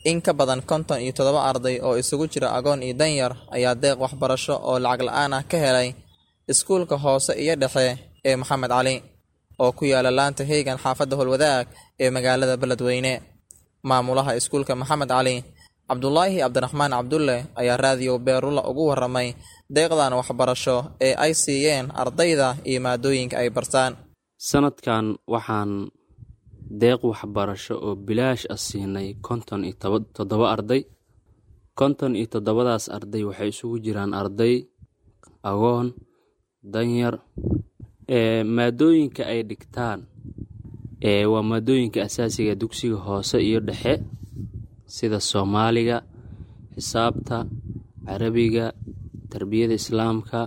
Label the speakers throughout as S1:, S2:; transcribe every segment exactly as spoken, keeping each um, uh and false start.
S1: In ka badan konton iyo toddoba arday oo isugu jira agoon iyo danyar ayaa deeq waxbarasho oo lacag la'aan ah ka helay iskuulka hoose iyo dhexe ee Maxamed Cali oo ku yaala laanta Heegan xaafadda Holwadaag ee magaalada Beledweyne. Maamulaha iskuulka Maxamed Cali, Cabdullaahi Cabdiraxmaan Cabdulle, ayaa raadiyo Beerula ugu warramay deeqdan waxbarasho ee ay siiyeen ardayda iyo maadooyinka ay bartaan.
S2: Sanadkan waxaan deeq waxbarasho oo bilaash ah siinay konton iyo toddoba arday. konton iyo toddobadaas arday waxay isugu jiraan arday agoon, danyar, ee maadooyinka ay dhigtaan ee waa maadooyinka asaasiga dugsiga hoose iyo dhexe sida Soomaaliga, xisaabta, Carabiga, tarbiyada Islaamka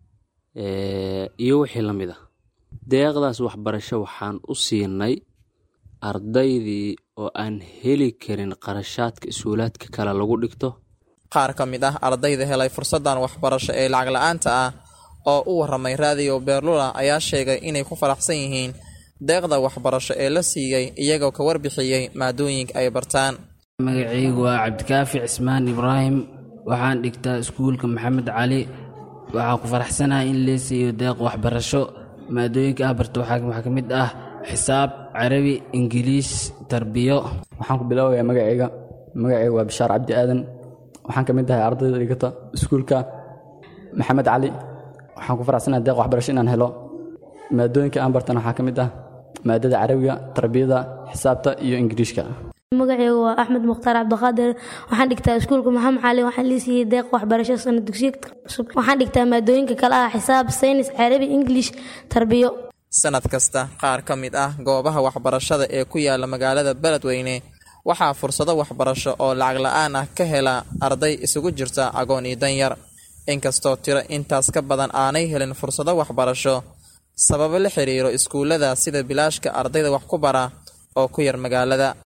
S2: ee iyo wixii la mid ah. Deeqdaas waxbarasho waxaan u siinay ardaydii oo aan heli karin qarashaadka iskuulaadka kale lagu dhigto.
S1: Qaar ka mid ah ardayda helay fursadan waxbarasho ee lacag la'aanta ah oo u warramay raadiyo Beerlula ayaa sheegay inay ku faraxsan yihiin deeqda waxbarasho ee la siiyay iyagoo ka warbixiyay maadooyinka ay bartaan.
S3: Magacaygu waa Cabdikaafi Cismaan Ibraahim, waxaan dhigtaa iskuulka Maxamed Cali. Waxaan ku faraxsanahay in la siiyo deeq waxbarasho. maadooyinka aan barto waxaa ka mid ah xisaab, Carabi, Ingiriis, tarbiyo.
S4: Waxaan ku bilaabayaa magacayga magacaygu waa Bishaar Cabdi Aadan. waxaan ka mid ahay ardayda dhigata iskuulka Maxamed Cali. waxaan ku faraxsanahay deeq waxbarasho inaan helo. maadooyinka aan bartana waxaa ka mid ah maadada Carabiga, tarbiyada, xisaabta iyo Ingiriiska.
S5: magacaygu waa Axmed Mukhtaar Cabdiqaadir, waxaan dhigtaa iskuulka Maxamed Cali. waxaan liisiyay deeq waxbarasho sanad dugsiyeedka cusub. waxaan dhigtaa maadooyinka kale ah xisaab, saynis, Carabi, English, tarbiyo.
S1: Sanad kasta qaar ka mid ah goobaha waxbarashada ee ku yaala magaalada Beledweyne waxaa fursado waxbarasho oo lacag la'aan ah ka hela arday isugu jirta agoon iyo danyar. Inkastoo tiro intaas ka badan aanay helin fursado waxbarasho sababo la xiriiro iskuulada sida bilaashka ardayda wax ku bara oo ku yar magaalada.